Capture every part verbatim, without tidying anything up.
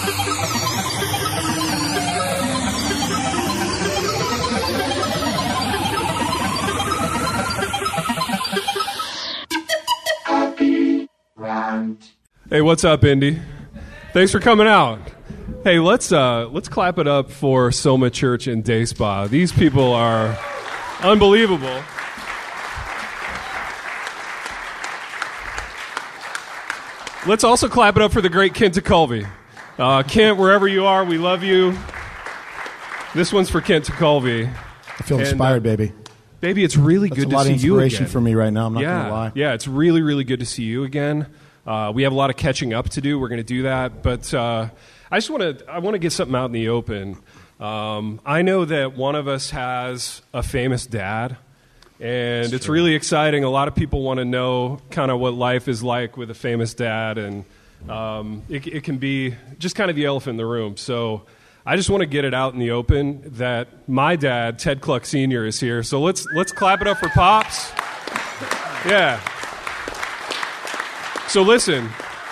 Hey, what's up, Indy? Thanks for coming out. Hey, let's uh, let's clap it up for Soma Church and Day Spa. These people are unbelievable. Let's also clap it up for the great Kent Tekulve. Uh, Kent, wherever you are, we love you. This one's for Kent Tekulve. I feel inspired, and, uh, baby. Baby, it's really That's good to see you again. a lot of inspiration for me right now, I'm not yeah, going to lie. Yeah, it's really, really good to see you again. Uh, we have a lot of catching up to do. We're going to do that. But uh, I just want to I want to get something out in the open. Um, I know that one of us has a famous dad, and That's it's true. really exciting. A lot of people want to know kind of what life is like with a famous dad, and um, it, it can be just kind of the elephant in the room. So I just want to get it out in the open that my dad, Ted Kluck Senior, is here. So let's let's clap it up for Pops. Yeah. So listen,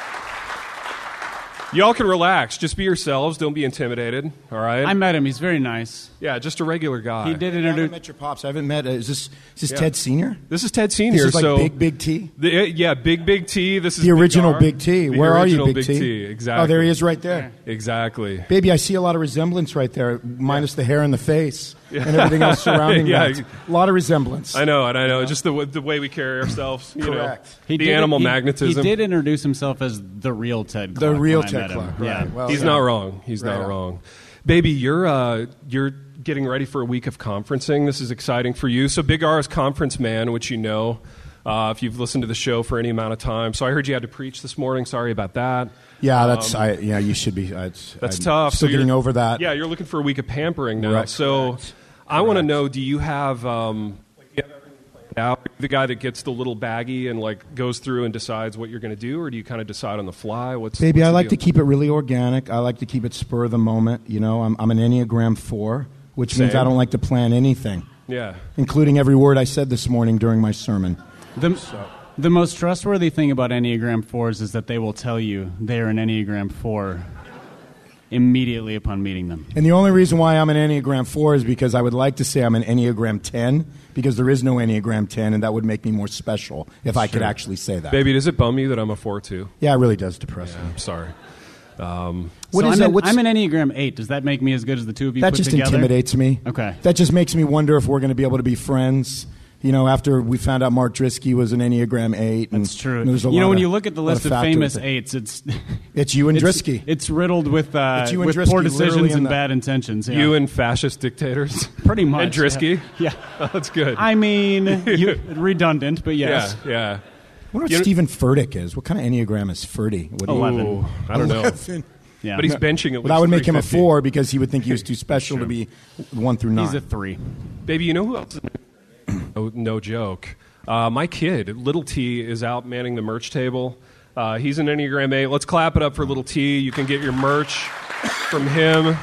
y'all can relax. Just be yourselves. Don't be intimidated, all right? I met him. He's very nice. Yeah, just a regular guy. He did I introduce... haven't met your pops. I haven't met... Uh, is this is this Yeah. Ted Senior? This is Ted Senior. This is like so Big, Big T? The, uh, yeah, Big, Big T. This is The Big original R. Big T. The Where are you, original Big T? Exactly. Oh, there he is right there. Exactly. Baby, I see a lot of resemblance right there, minus the hair and the face and everything else surrounding Yeah. that. A lot of resemblance. I know, and I know. Just the w- the way we carry ourselves. You Correct. Know, He the did- animal he- magnetism. He did introduce himself as the real Ted Kluck. The real when I Ted met him. Kluck, Yeah. right. Well, He's yeah. not wrong. He's Right not on. wrong. Baby, you're uh, you're getting ready for a week of conferencing. This is exciting for you. So Big R is conference man, which you know uh, if you've listened to the show for any amount of time. So I heard you had to preach this morning. Sorry about that. Yeah, that's... Um, I, yeah, you should be... Uh, it's, That's I'm tough. Still So you're- getting over that. Yeah, you're looking for a week of pampering now. Correct, so correct. I want to Correct. know, do you have... Um, like, do you have everything planned out? Are you the guy that gets the little baggie and like goes through and decides what you're going to do, or do you kind of decide on the fly? What's Baby, what's I the like deal? to keep it really organic. I like to keep it spur of the moment. You know, I'm, I'm an Enneagram four, which means Same. I don't like to plan anything, Yeah. including every word I said this morning during my sermon. The, the most trustworthy thing about Enneagram fours is that they will tell you they're an Enneagram four immediately upon meeting them. And the only reason why I'm an Enneagram four is because I would like to say I'm an Enneagram ten, because there is no Enneagram ten, and that would make me more special if I could actually say that. Baby, does it bum you that I'm a four two? Yeah, it really does depress Yeah, me. I'm sorry. Um, What so is I'm, that? an, What's- I'm an Enneagram eight. Does that make me as good as the two of you that put just together? intimidates me. Okay. That just makes me wonder if we're going to be able to be friends. You know, after we found out Mark Drisky was an Enneagram eight. And That's true. there's a You lot know, when of- you look at the lot list of factors famous that- eights, it's It's you and it's, Drisky. It's riddled with uh, It's you and with Drisky, poor literally decisions in and the- bad intentions. Yeah. You and fascist dictators? pretty much And Drisky? Yeah. Oh, that's good. I mean, you, redundant, but yes. Yeah, yeah. I wonder what You know- Stephen Furtick is. What kind of Enneagram is Furty? What do you- Eleven. Ooh, I don't know. Eleven. Yeah. But he's benching at least Well, that would make him a three fifty. four because he would think he was too special to be one through nine. He's a three. Baby, you know who else? no, no joke. Uh, my kid, Little T, is out manning the merch table. Uh, he's an Enneagram eight. Let's clap it up for Little T. You can get your merch from him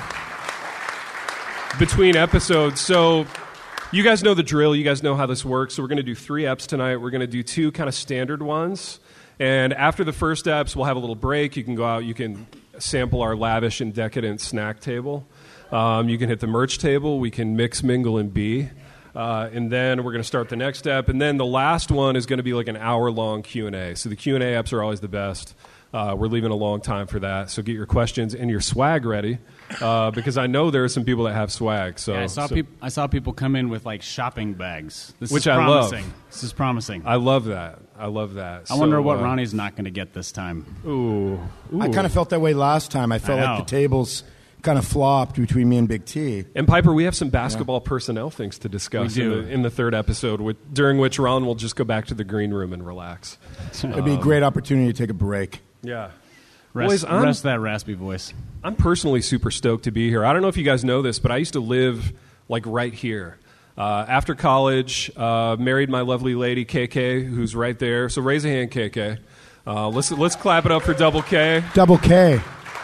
between episodes. So you guys know the drill. You guys know how this works. So we're going to do three eps tonight. We're going to do two kind of standard ones. And after the first eps, we'll have a little break. You can go out. You can sample our lavish and decadent snack table. Um, you can hit the merch table. We can mix, mingle, and be. Uh, and then we're going to start the next step. And then the last one is going to be like an hour-long Q and A. So the Q and A eps are always the best. Uh, we're leaving a long time for that. So get your questions and your swag ready, uh, because I know there are some people that have swag. So, Yeah, I saw so peop- I saw people come in with like shopping bags. This Which is I love. promising. This is promising. I love that. I love that. I wonder So, what uh, Ronnie's not going to get this time. Ooh, ooh. I kind of felt that way last time. I felt I like know. the tables kind of flopped between me and Big T. And Piper, we have some basketball personnel things to discuss We do. In, the, in the third episode, with, during which Ron will just go back to the green room and relax. It'd be a great opportunity to take a break. Yeah. Rest, Boys, I'm, rest that raspy voice. I'm personally super stoked to be here. I don't know if you guys know this, but I used to live like right here. Uh, after college, uh, married my lovely lady K K, who's right there. So raise a hand, K K. Uh, let's let's clap it up for Double K. Double K.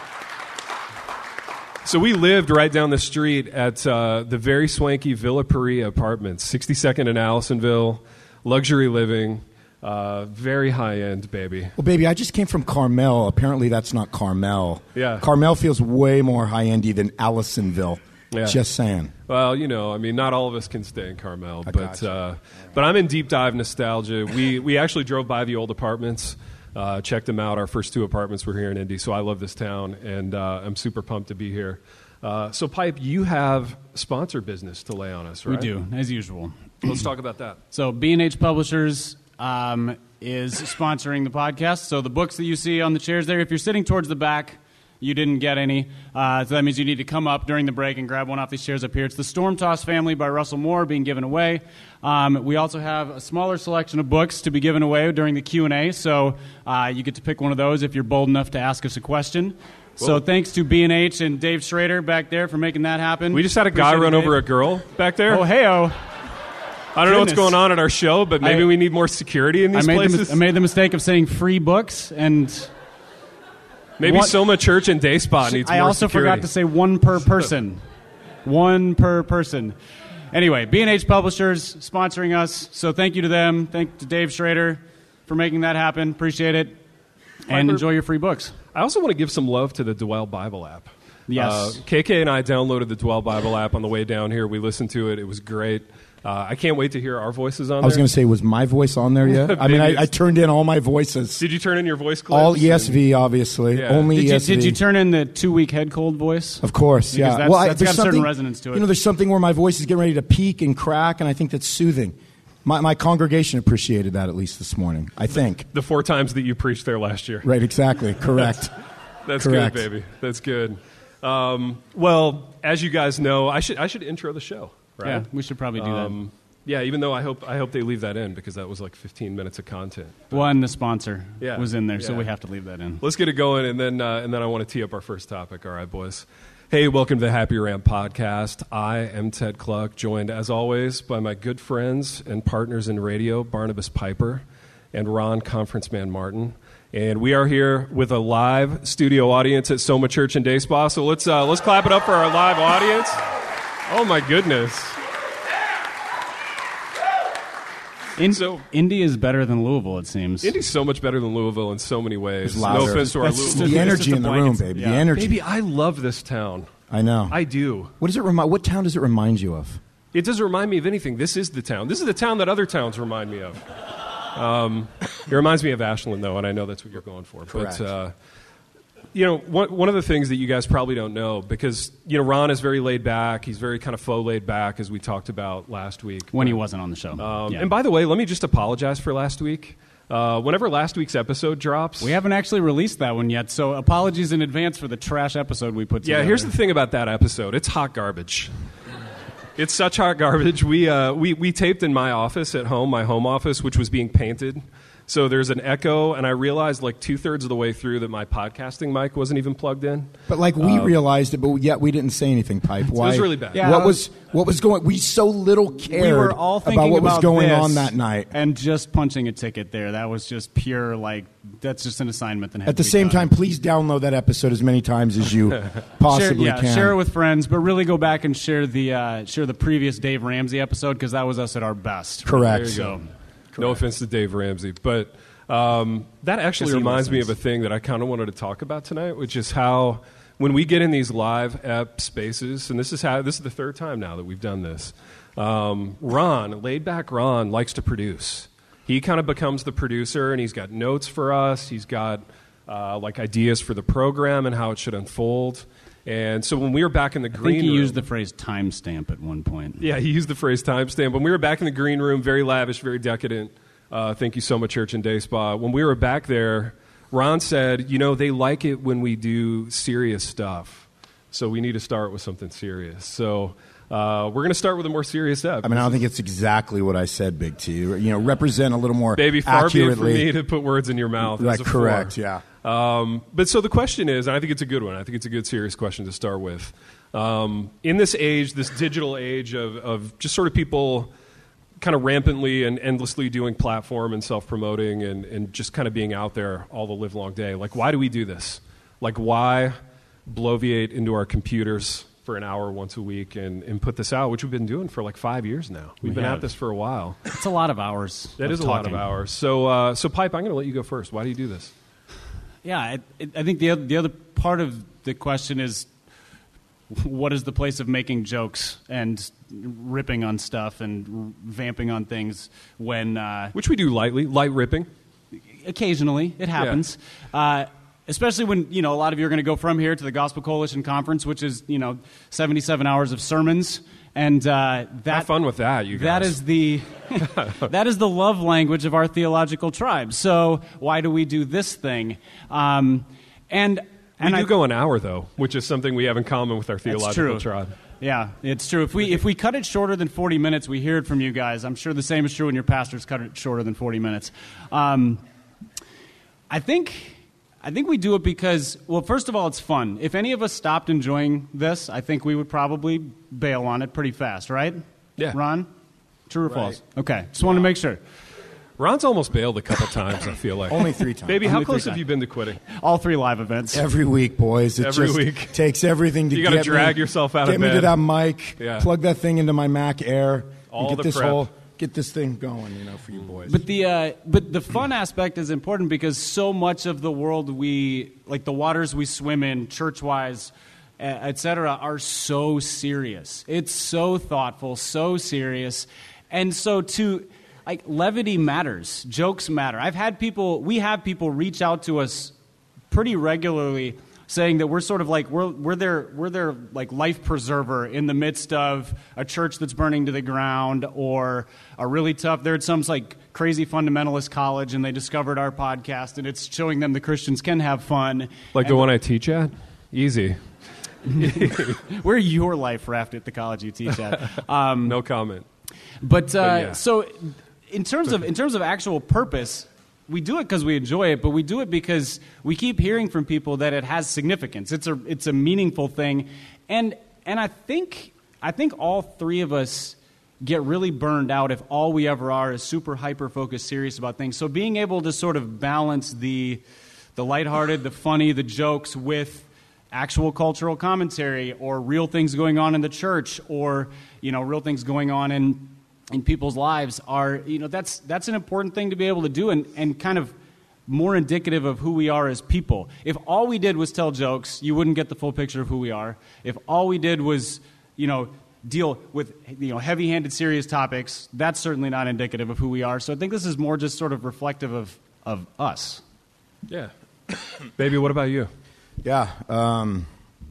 So we lived right down the street at uh, the very swanky Villa Paria apartments, sixty-second in Allisonville, luxury living. Uh, very high-end, baby. Well, baby, I just came from Carmel. Apparently that's not Carmel. Yeah. Carmel feels way more high-endy than Allisonville. Yeah. Just saying. Well, you know, I mean, not all of us can stay in Carmel, I but gotcha. uh, but I'm in deep dive nostalgia. We we actually drove by the old apartments, uh, checked them out. Our first two apartments were here in Indy, so I love this town, and uh, I'm super pumped to be here. Uh, so, Pipe, you have sponsor business to lay on us, right? We do, as usual. Let's talk about that. So B and H Publishers um, is sponsoring the podcast. So the books that you see on the chairs there, if you're sitting towards the back, you didn't get any. Uh, so that means you need to come up during the break and grab one off these chairs up here. It's The Storm Toss Family by Russell Moore being given away. Um, we also have a smaller selection of books to be given away during the Q and A. So uh, you get to pick one of those if you're bold enough to ask us a question. So thanks to B and H and Dave Schrader back there for making that happen. We just had a guy Appreciate run it, over a Dave. girl back there. Oh, hey-oh. I don't know what's goodness. going on at our show, but maybe I- we need more security in I these made, the, places. mis- I made the mistake of saying free books, and maybe What- Soma Church and Day Spot needs I more also security. forgot to say one per person. One per person. Anyway, B and H Publishers sponsoring us, so thank you to them. Thank to Dave Schrader for making that happen. Appreciate it. And Piper- enjoy your free books. I also want to give some love to the Dwell Bible app. Yes. Uh, K K and I downloaded the Dwell Bible app on the way down here. We listened to it. It was great. Uh, I can't wait to hear our voices on I was there. going to say, was my voice on there yet? I mean, Maybe I, I it's- turned in all my voices. Did you turn in your voice clips? All E S And- V, obviously. Yeah. Only Did you, E S V. did you turn in the two-week head cold voice? Of course, Because yeah. that's- well, I, that's there's got a certain something- resonance to it. You know, there's something where my voice is getting ready to peak and crack, and I think that's soothing. My, my congregation appreciated that at least this morning. I think. The four times that you preached there last year. Right, exactly. Correct. That's Correct. good, baby. That's good. Um, well, as you guys know, I should I should intro the show, right? Yeah, we should probably do Um, yeah, even though I hope I hope they leave that in because that was like fifteen minutes of content. that. One, the sponsor Yeah. was in there, so Yeah. we have to leave that in. Let's get it going, and then uh, and then I want to tee up our first topic. All right, boys. Hey, welcome to the Happy Ram podcast. I am Ted Cluck, joined as always by my good friends and partners in radio, Barnabas Piper and Ron Conference Man Martin. And we are here with a live studio audience at Soma Church and Day Spa. So let's uh, let's clap it up for our live audience. Oh my goodness! In, So- Indy is better than Louisville, it seems. Indy's so much better than Louisville in so many ways. It's No louder. offense to our That's Louisville. just- The It's energy just in the the room, blankets. baby. Yeah. The energy. Baby, I love this town. I know. I do. what does it remind? What town does it remind you of? It doesn't remind me of anything. This is the town. This is the town that other towns remind me of. Um, it reminds me of Ashland, though, and I know that's what you're going for. Correct. But, uh, you know, one, one of the things that you guys probably don't know, because, you know, Ron is very laid back. He's very kind of faux laid back, as we talked about last week. when he wasn't on the show. Um, Yeah. And by the way, let me just apologize for last week. Uh, whenever last week's episode drops... We haven't actually released that one yet, so apologies in advance for the trash episode we put together. Yeah, here's the thing about that episode. It's hot garbage. It's such hot garbage. We, uh, we, we taped in my office at home, my home office, which was being painted. So there's an echo, and I realized like two-thirds of the way through that my podcasting mic wasn't even plugged in. But like we realized it, but yet we didn't say anything. Pipe. Why? was really bad. Yeah. What was what was going? We so little cared we were all thinking about what was going this on that night. and just punching a ticket there. That was just pure, like, that's just an assignment that had At the to be same done. time, please download that episode as many times as you Share, possibly yeah, can. share it with friends, but really go back and share the uh, share the previous Dave Ramsey episode because that was us at our best. Correct. There you So, go. No offense to Dave Ramsey, but um, that actually Yes, he reminds me of listens. a thing that I kind of wanted to talk about tonight, which is how when we get in these live ep spaces, and this is how this is the third time now that we've done this. Um, Ron, laid back Ron, likes to produce. He kind of becomes the producer, and he's got notes for us. He's got uh, like ideas for the program and how it should unfold. And so when we were back in the I green think he room, used the phrase timestamp at one point. yeah, he used the phrase timestamp. When we were back in the green room, very lavish, very decadent. Uh, thank you so much, Church and Day Spa. When we were back there, Ron said, you know, they like it when we do serious stuff. So we need to start with something serious. So uh, we're going to start with a more serious step. I mean, I don't think it's exactly what I said, Big T. You know, represent a little more Baby, far be it for accurately. me to put words in your mouth. Right, as a correct, four. yeah. Um, but so the question is, and I think it's a good one. I think it's a good, serious question to start with. Um, in this age, this digital age of, of just sort of people kind of rampantly and endlessly doing platform and self-promoting and, and just kind of being out there all the live long day, like, why do we do this? Like, why bloviate into our computers for for an hour once a week and, and put this out, which we've been doing for like five years now. We've We been have. at this for a while. It's a lot of hours. That of is a lot of talking. hours. So, uh, so Pipe, I'm going to let you go first. Why do you do this? Yeah, I, I think the other, the other part of the question is, what is the place of making jokes and ripping on stuff and vamping on things when uh, Which we do lightly, light ripping. occasionally it happens, uh, especially when you know a lot of you are going to go from here to the Gospel Coalition Conference, which is you know seventy-seven hours of sermons, and uh, that Have fun with that, you guys. that is the that is the love language of our theological tribe. So why do we do this thing? Um, and We and do I, go an hour, though, which is something we have in common with our theological true. tribe. Yeah, it's true. If we if we cut it shorter than forty minutes, we hear it from you guys. I'm sure the same is true when your pastors cut it shorter than forty minutes. Um, I think I think we do it because, well, first of all, it's fun. If any of us stopped enjoying this, I think we would probably bail on it pretty fast, right? Yeah. Ron? True or Right. false? Okay, just wanted to make sure. Ron's almost bailed a couple times, I feel like. Only three times. Baby, how Only three close have times. you been to quitting? All three live events. Every week, boys. It Every just week. takes everything to You gotta get drag me, yourself out of get me to bed. that mic, Yeah. plug that thing into my Mac Air, All and the get this prep. whole get this thing going, you know, for you boys. But the uh, but the fun aspect is important because so much of the world we like the waters we swim in, church wise, uh, et cetera, are so serious. It's so thoughtful, so serious, and so to like levity matters, jokes matter. I've had people, we have people reach out to us pretty regularly, saying that we're sort of like we're we're their we're their like life preserver in the midst of a church that's burning to the ground or a really tough. They're at some like crazy fundamentalist college and they discovered our podcast and it's showing them the Christians can have fun. Like And the one I teach at? Easy. we're your life raft at the college you teach at. Um, No comment. But, uh, yeah. so, in terms of in terms of actual purpose, we do it because we enjoy it, but we do it because we keep hearing from people that it has significance. It's a it's a meaningful thing, and and I think I think all three of us get really burned out if all we ever are is super hyper focused, serious about things. So being able to sort of balance the the lighthearted, the funny, the jokes with actual cultural commentary or real things going on in the church or you know real things going on in in people's lives are, you know, that's that's an important thing to be able to do and, and kind of more indicative of who we are as people. If all we did was tell jokes, you wouldn't get the full picture of who we are. If all we did was, you know, deal with, you know, heavy-handed, serious topics, that's certainly not indicative of who we are. So I think this is more just sort of reflective of, of us. Yeah. Baby, what about you? yeah, um,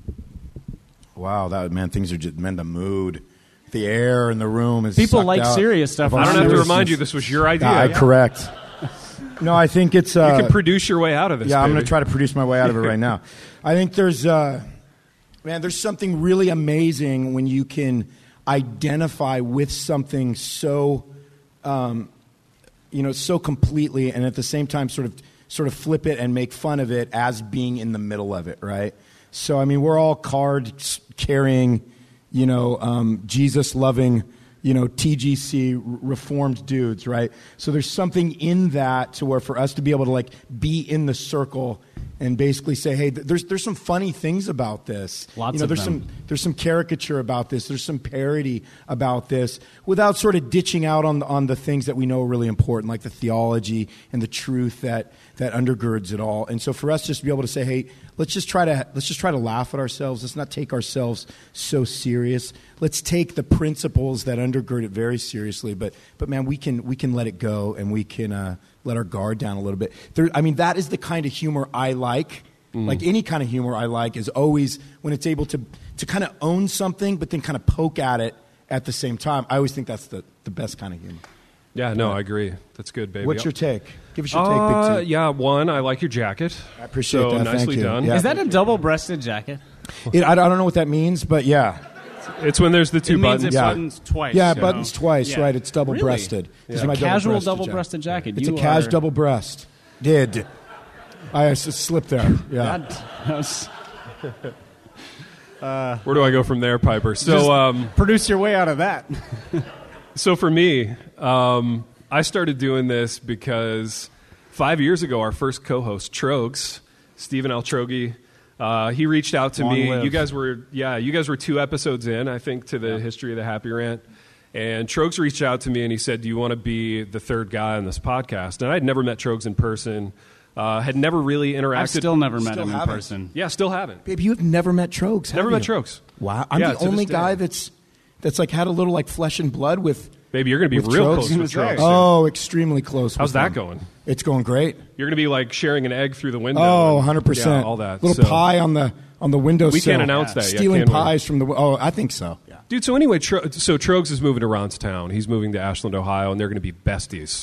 wow, that man, things are just man, the mood, the air in the room is. People sucked like out serious stuff. of our I don't have to seriousness. remind you this was your idea. Yeah, I correct. No, I think it's. Uh, You can produce your way out of this, Yeah, I'm baby. going to try to produce my way out of it right now. I think there's, uh, man, there's something really amazing when you can identify with something so, um, you know, so completely, and at the same time, sort of, sort of flip it and make fun of it as being in the middle of it, right? So, I mean, we're all card-carrying, you know, um, Jesus-loving, you know, T G C reformed dudes, right? So there's something in that to where for us to be able to like be in the circle and basically say, hey, th- there's there's some funny things about this. Lots you know, of there's them. some there's some caricature about this. There's some parody about this, without sort of ditching out on the, on the things that we know are really important, like the theology and the truth that that undergirds it all. And so for us, just to be able to say, hey, let's just try to let's just try to laugh at ourselves. Let's not take ourselves so serious. Let's take the principles that undergird it very seriously. But but man, we can we can let it go and we can uh, let our guard down a little bit. There, I mean, that is the kind of humor I like. Mm. Like any kind of humor I like is always when it's able to to kind of own something, but then kind of poke at it at the same time. I always think that's the, the best kind of humor. Yeah, no, I agree. That's good, baby. What's your take? Give us your Uh, take, Big T. yeah, one, I like your jacket. I appreciate so that. nicely Thank you. done. Yeah. Is that a double-breasted jacket? It, I, I don't know what that means, but yeah. It's when there's the two It means buttons. it Yeah. buttons twice. Yeah, you it buttons know? twice, Yeah. right? It's double-breasted. Really? This is A my casual double-breasted double-breasted jacket. It's You a cash are- double breast. Did. I s- slipped there. Yeah. That- that was- Where do I go from there, Piper? So, Just um, produce your way out of that. so for me, um, I started doing this because five years ago, our first co-host, Trogs, Stephen Altrogi, Uh, he reached out to Long me. live. You guys were, yeah, you guys were two episodes in, I think, to the Yeah. history of the Happy Rant. And Trogs reached out to me and he said, do you want to be the third guy on this podcast? And I'd never met Trogs in person, uh, had never really interacted. I've still never met Still him in haven't. person. Yeah, still haven't. Babe, you've never met Trogs, have Never you? met Trogs. Wow. I'm Yeah, the to only this day. guy that's that's like had a little like flesh and blood with Baby, you're going to be With real Trogs? close with Right. Trogs. soon. Oh, extremely close. How's with that them. going? It's going great. You're going to be like sharing an egg through the window. Oh, and- one hundred percent. Yeah, all that. Little So- pie on the on the windowsill. We can't announce that yet, Stealing can we? pies from the Oh, I think so. Yeah. Dude, so anyway, Tro- so Trogs is moving to Ronstown. He's moving to Ashland, Ohio, and they're going to be besties.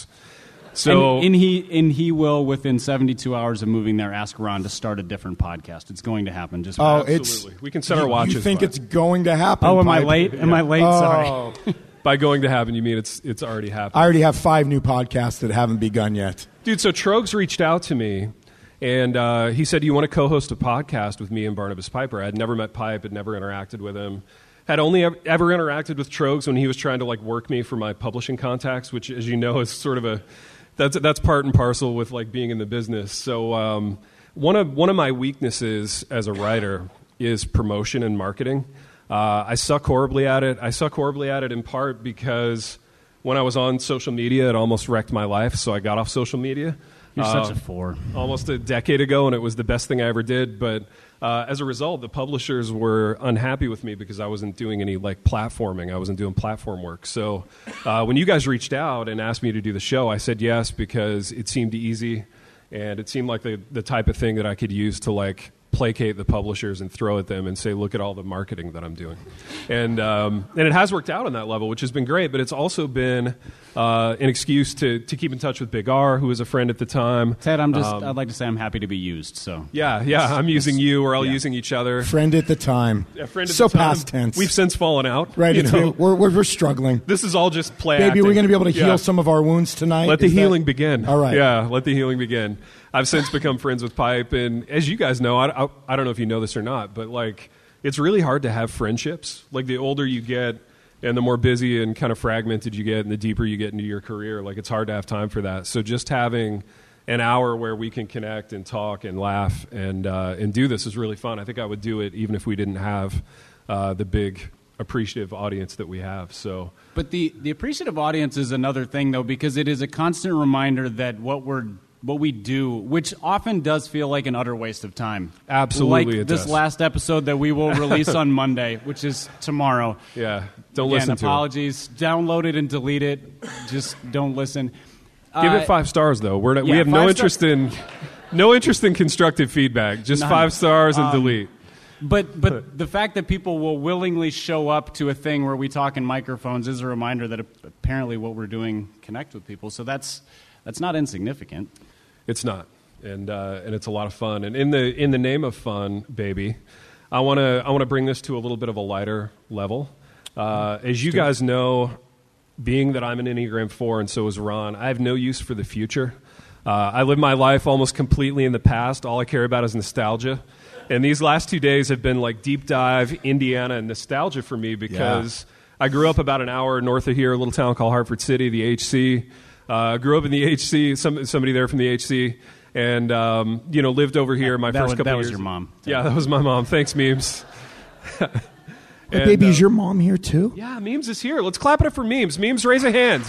So and, and he and he will within seventy-two hours of moving there ask Ron to start a different podcast. It's going to happen. Just Oh, Absolutely. it's We can set our you- watches You think by. it's going to happen? oh, am I Pipe? late? Am I late? Oh. Sorry. by going to happen, you mean it's it's already happened. I already have five new podcasts that haven't begun yet. Dude, so Trogs reached out to me, and uh, he said, you want to co-host a podcast with me and Barnabas Piper? I had never met Pipe, had never interacted with him. Had only ever, ever interacted with Trogs when he was trying to like work me for my publishing contacts, which, as you know, is sort of a that's that's part and parcel with like being in the business. So um, one of one of my weaknesses as a writer is promotion and marketing. Uh, I suck horribly at it. I suck horribly at it in part because when I was on social media, it almost wrecked my life. So I got off social media. You're Uh, such a four. almost a decade ago, and it was the best thing I ever did. But uh, as a result, the publishers were unhappy with me because I wasn't doing any like platforming. I wasn't doing platform work. So uh, when you guys reached out and asked me to do the show, I said yes because it seemed easy, and it seemed like the the type of thing that I could use to like placate the publishers and throw at them and say, look at all the marketing that I'm doing. And um, and it has worked out on that level, which has been great, but it's also been uh, an excuse to, to keep in touch with Big R, who was a friend at the time. Ted, I'm just. Um, I'd like to say I'm happy to be used. So Yeah, yeah, I'm using you. We're all yeah. using each other. Friend at the time. A friend at so the time. past tense. We've since fallen out. right. you It's, know. we're, we're we're struggling. This is all just play Maybe acting. we're going to be able to heal Yeah. some of our wounds tonight. Let the Is that- healing begin. All right. Yeah, let the healing begin. I've since become friends with Pipe, and as you guys know, I, I, I don't know if you know this or not, but like it's really hard to have friendships. Like the older you get, and the more busy and kind of fragmented you get, and the deeper you get into your career, like it's hard to have time for that. So just having an hour where we can connect and talk and laugh and uh, and do this is really fun. I think I would do it even if we didn't have uh, the big appreciative audience that we have. So. But the, the appreciative audience is another thing, though, because it is a constant reminder that what we're what we do, which often does feel like an utter waste of time. Absolutely like it this does. last episode that we will release on Monday, which is tomorrow. Yeah, don't Again, listen to apologies. Download it and delete it. Just don't listen. it. Give Uh, it five stars, though. We're not, we yeah, have no five interest star- in no interest in constructive feedback. Just None. five stars and Um, delete. But but the fact that people will willingly show up to a thing where we talk in microphones is a reminder that apparently what we're doing connect with people. So that's that's not insignificant. It's not, and uh, and it's a lot of fun. And in the in the name of fun, baby, I want to I want to bring this to a little bit of a lighter level. Uh, as you guys know, being that I'm an Enneagram four and so is Ron, I have no use for the future. Uh, I live my life almost completely in the past. All I care about is nostalgia. And these last two days have been like deep dive Indiana and nostalgia for me because I grew up about an hour north of here, a little town called Hartford City, the H C. Uh, grew up in the H C, some, somebody there from the H C, and um, you know lived over here my That first was- couple that was years. your mom. Yeah, that was my mom. Thanks, Memes. Hey, And, baby, uh, is your mom here too? Yeah, Memes is here. Let's clap it up for Memes. Memes, raise a hand.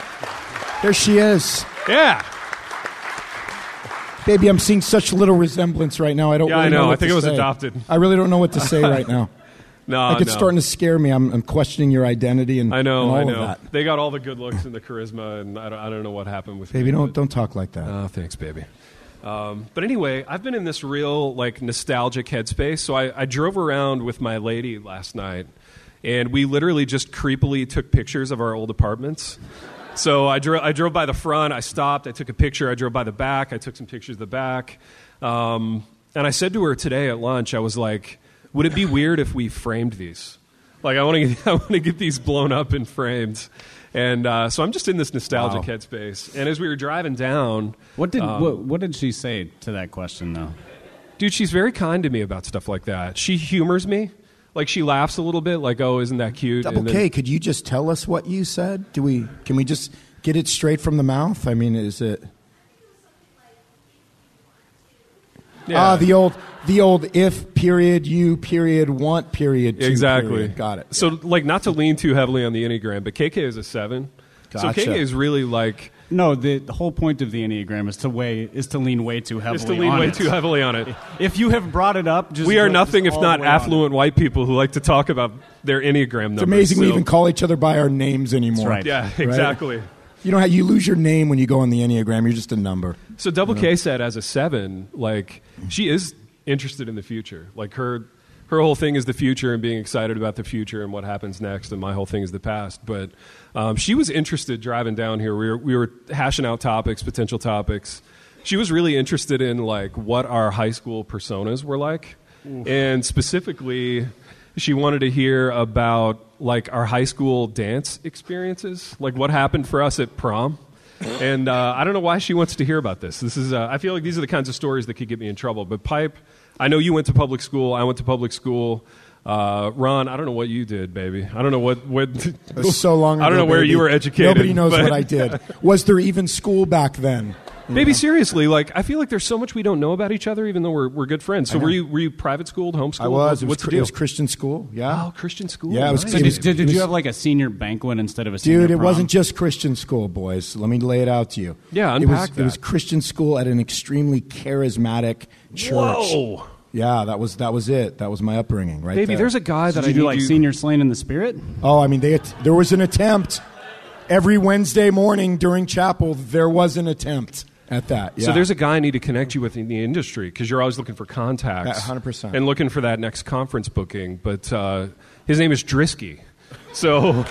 There she is. Yeah. Baby, I'm seeing such little resemblance right now. I don't Yeah, really I know. what I think to it was say. adopted. I really don't know what to say right now. No, Like it's no. starting to scare me. I'm, I'm questioning your identity and, I know, and all I of know. that. They got all the good looks and the charisma, and I don't, I don't know what happened with Baby, me, don't but- don't talk like that. Oh, thanks, baby. Um, but anyway, I've been in this real like nostalgic headspace. So I, I drove around with my lady last night, and we literally just creepily took pictures of our old apartments. So I drove, I drove by the front, I stopped, I took a picture. I drove by the back, I took some pictures of the back. Um, and I said to her today at lunch, I was like, would it be weird if we framed these? Like, I want to get, I want to get these blown up and framed. And uh, so I'm just in this nostalgic Wow. headspace. And as we were driving down, What did Um, what, what did she say to that question though? dude, she's very kind to me about stuff like that. She humors me. Like, she laughs a little bit, like, oh, isn't that cute? Double And then- K, could you just tell us what you said? Do we? Can we just get it straight from the mouth? I mean, is it? Yeah. Ah, the old, the old if period you period want period two Exactly. period. Got it. So, like, not to lean too heavily on the Enneagram, but K K is a seven. So Gotcha. K K is really like No, the, the whole point of the Enneagram is to weigh is to lean way too heavily. is to lean on way it. too heavily on it. If you have brought it up, just We are go- nothing just if all not the way on it. affluent white people who like to talk about their Enneagram numbers. It's amazing we so- even call each other by our names anymore. right. Yeah, exactly. You know how you lose your name when you go on the Enneagram. You're just a number. So Double K said, as a seven, like she is interested in the future. Like her, her whole thing is the future and being excited about the future and what happens next. And my whole thing is the past. But um, she was interested driving down here. We were we were hashing out topics, potential topics. She was really interested in like what our high school personas were like, Oof. and specifically, she wanted to hear about like our high school dance experiences, like what happened for us at prom. And uh, I don't know why she wants to hear about this. This is uh, I feel like these are the kinds of stories that could get me in trouble. But Pipe, I know you went to public school. I went to public school. Uh, Ron, I don't know what you did, baby. I don't know what. what It was so long ago. I don't know where baby. you were educated. Nobody knows but- what I did. Was there even school back then? Baby, seriously, like I feel like there's so much we don't know about each other, even though we're we're good friends. So were you were you private schooled, homeschooled? I was. It was, What's the cr- deal? it was Christian school. Yeah. Oh, Christian school. Yeah, it was- Nice. So It did, was- did, did it was- you have like a senior banquet instead of a senior Dude, it prom? wasn't just Christian school, boys. Let me lay it out to you. Yeah, it was, unpack it was that. Christian school at an extremely charismatic church. Whoa. Yeah, that was that was it. That was my upbringing, right Baby, there. there's a guy that Did I you do need like you- senior slain in the spirit? Oh, I mean, they there was an attempt every Wednesday morning during chapel. There was an attempt at that. Yeah. So there's a guy I need to connect you with in the industry because you're always looking for contacts. Yeah, one hundred percent. And looking for that next conference booking. But uh, his name is Drisky. So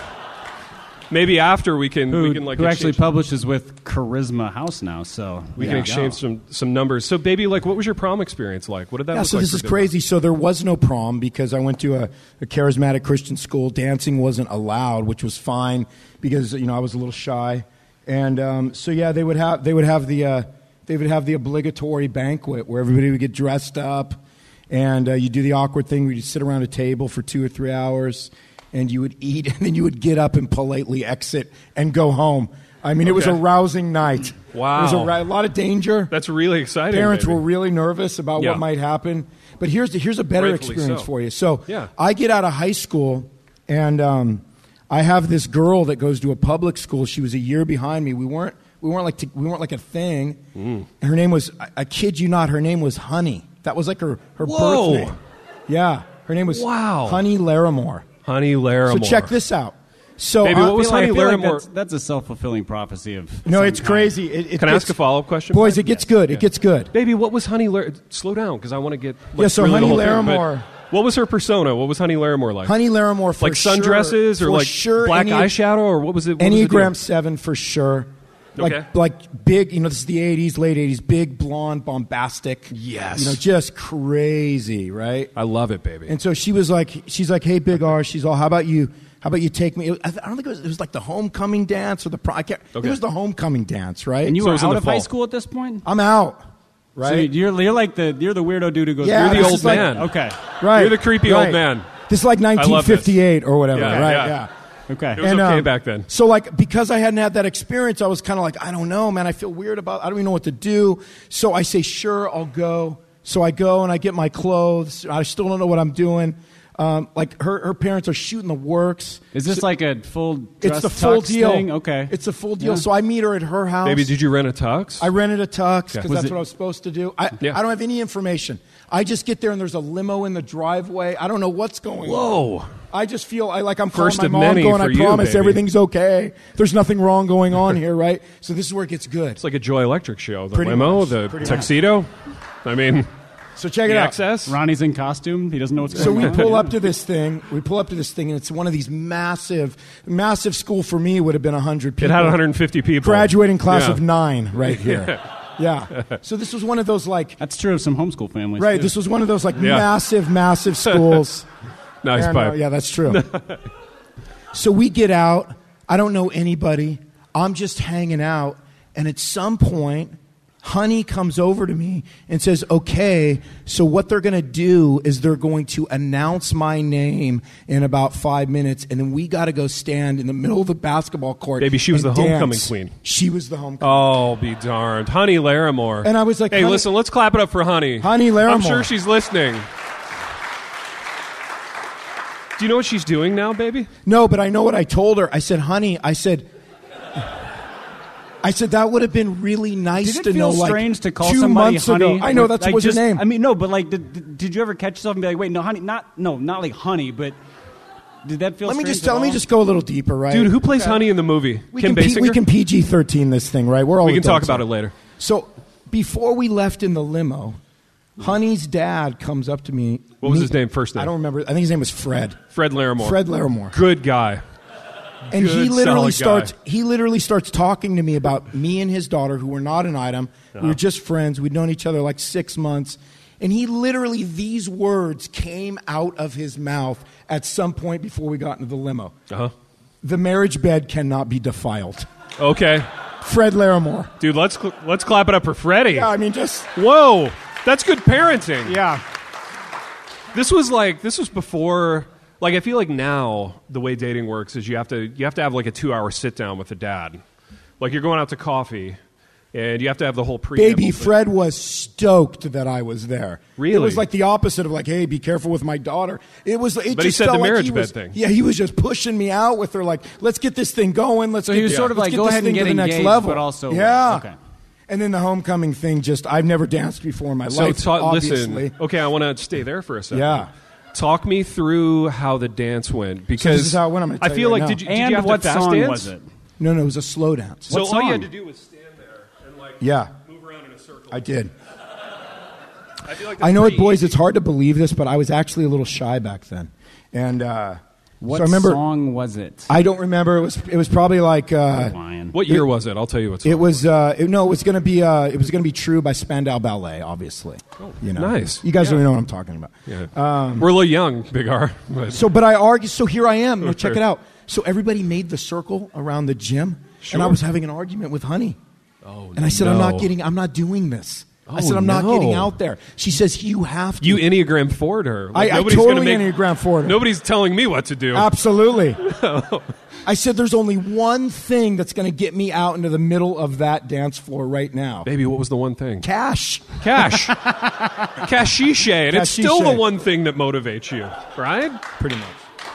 maybe after we can Who, we can like who actually exchange- publishes with Charisma House now? So we there can you exchange go. some some numbers. So baby, like what was your prom experience like? What did that Yeah, look so like? this for is Dylan? crazy. So there was no prom because I went to a, a charismatic Christian school. Dancing wasn't allowed, which was fine because you know I was a little shy. And um, so yeah, they would have they would have the uh, they would have the obligatory banquet where everybody would get dressed up, and uh, you do the awkward thing where you sit around a table for two or three hours, and you would eat, and then you would get up and politely exit and go home. I mean, it was a Okay. rousing night. Wow. It was a, ra- a lot of danger. That's really exciting. Parents baby. were really nervous about Yeah. what might happen. But here's the, here's a better Rightfully experience so. for you. So Yeah. I get out of high school, and um, I have this girl that goes to a public school. She was a year behind me. We weren't we weren't like t- we weren't like a thing. Mm. And her name was I, I kid you not. Her name was Honey. That was like her her Whoa. birth name. Yeah, her name was Wow. Honey Larimore. Honey Larimore. So check this out. So Baby, I- what was I feel like- Honey I feel like Larimore? that's, that's a self-fulfilling prophecy of no, some it's kind. crazy. It, it Can I gets- ask a follow-up question? Boys, it gets good. It gets good. Baby, what was Honey Lar- Slow down, because I want to get like, Yeah, so through the Honey whole thing, but Larimore- what was her persona? What was Honey Larimore like? Honey Larimore for like sundresses sure, or for like sure, black Enne- eyeshadow or what was it? What was the Enneagram deal? seven for sure. Like Okay. like big, you know, this is the eighties, late eighties, big, blonde, bombastic. Yes. You know, just crazy, right? I love it, baby. And so she was like, she's like, hey, Big R, she's all, how about you? How about you take me? I don't think it was, it was like the homecoming dance or the prom. I can't, Okay. It was the homecoming dance, right? And you So it were was in out the of high fall. school at this point, I'm out, So right? you're you're like the you're the weirdo dude who goes. Yeah, You're the this old is like- man. Okay. right. You're the creepy right. old man. This is like love this. nineteen fifty-eight or whatever, Yeah, right? yeah. yeah. Okay. It was And, okay um, back then. So, like, because I hadn't had that experience, I was kind of like, I don't know, man. I feel weird about. I don't even know what to do. So I say, sure, I'll go. So I go and I get my clothes. I still don't know what I'm doing. Um, like her, her parents are shooting the works. Is this like a full? It's dress the full tux deal. Thing? Okay. It's a full deal. Yeah. So I meet her at her house. Baby, did you rent a tux? I rented a tux because Yeah. Was that's it- what I was supposed to do. I, Yeah. I don't have any information. I just get there and there's a limo in the driveway. I don't know what's going on. Whoa. I just feel I like I'm First calling of my mom many going, for I you, promise baby." everything's okay. There's nothing wrong going on here, right? So this is where it gets good. It's like a Joy Electric show. The Pretty limo, much. the Pretty tuxedo. I mean, So check it the out. excess. Ronnie's in costume. He doesn't know what's going So on. we pull up to this thing. We pull up to this thing, and it's one of these massive, massive school for me would have been one hundred It people. had one hundred fifty people. Graduating class Yeah. of nine right here. Yeah. So this was one of those like, That's true of some homeschool families. right, too. this was one of those like Yeah. massive, massive schools. Nice And, uh, pipe. yeah, that's true. So we get out. I don't know anybody. I'm just hanging out. And at some point, Honey comes over to me and says, okay, so what they're going to do is they're going to announce my name in about five minutes, and then we got to go stand in the middle of the basketball court. Baby, she was and the homecoming dance. queen. She was the homecoming Oh, be darned. Honey Larimore. And I was like, hey, Honey- listen, let's clap it up for Honey. Honey Larimore. I'm sure she's listening. Do you know what she's doing now, baby? No, but I know what I told her. I said, honey, I said... I said that would have been really nice Did it to feel know. Like strange to call two somebody months honey? ago. I know that's like was just, her name. I mean, no, but like, did, did, did you ever catch yourself and be like, wait, no, honey, not no, not like honey, but did that feel? let me strange just at let me all? just go a little deeper, right? Dude, who plays Honey in the movie? we Kim can P- Basinger? we can P G thirteen this thing, right? We're all We can talk adults about here. it later. So before we left in the limo, Honey's dad comes up to me. What was Me- his name, first name? I don't remember. I think his name was Fred. Fred Larimore. Fred Larimore. Good guy. And Good, he literally solid guy. starts he literally starts talking to me about me and his daughter, who were not an item. We were just friends. We'd known each other like six months. And he literally, these words came out of his mouth at some point before we got into the limo. Uh-huh. The marriage bed cannot be defiled. Okay. Fred Larimore. Dude, let's cl- let's clap it up for Freddie. Yeah, I mean, just... Whoa. That's good parenting. Yeah. This was like this was before like I feel like now the way dating works is you have to you have to have like a two hour sit down with the dad. Like you're going out to coffee and you have to have the whole preamble. Baby, thing. Fred was stoked that I was there. Really? It was like the opposite of like, hey, be careful with my daughter. It was. It But he just said felt the like marriage he was, bed thing. Yeah, he was just pushing me out with her, like, let's get this thing going. Let's. So get, he was sort of let's like, get go this ahead and thing get to the next engaged, level. but also- yeah. okay. And then the homecoming thing. Just I've never danced before in my So life. ta- obviously. listen. Okay, I want to stay there for a second. Yeah. Talk me through how the dance went because this is how it went. I'm gonna I tell feel you like right did you, now. did And you have what to fast song dance? was it? No, no, it was a slow dance. So What all you had song? to do was stand there and like Yeah. move around in a circle. I did. I feel like I that's know it, pretty boys. easy. It's hard to believe this, but I was actually a little shy back then, and uh, What so I remember. song was it? I don't remember. It was. It was probably like. Uh, Lion. What year was it? I'll tell you what's It was uh, it, no, it was going to be uh, it was going to be True by Spandau Ballet, obviously. Oh, you know, nice. You guys Yeah. don't know what I'm talking about. Yeah. We're a little young, Big R. But So, but I argue. So here I am. No, check it out. So everybody made the circle around the gym, and I Sure. was having an argument with Honey. oh, And I said, I'm no. not getting. I'm not doing this. I Oh, said, I'm not no. getting out there. She says, you have to. You Enneagram Ford her. Like, I, I nobody's totally gonna make, Enneagram Ford her. Nobody's telling me what to do. Absolutely. I said, there's only one thing that's going to get me out into the middle of that dance floor right now. Baby, what was the one thing? Cash. Cash. Cashiche. And it's still the Cashiche. one thing that motivates you, right? Pretty much.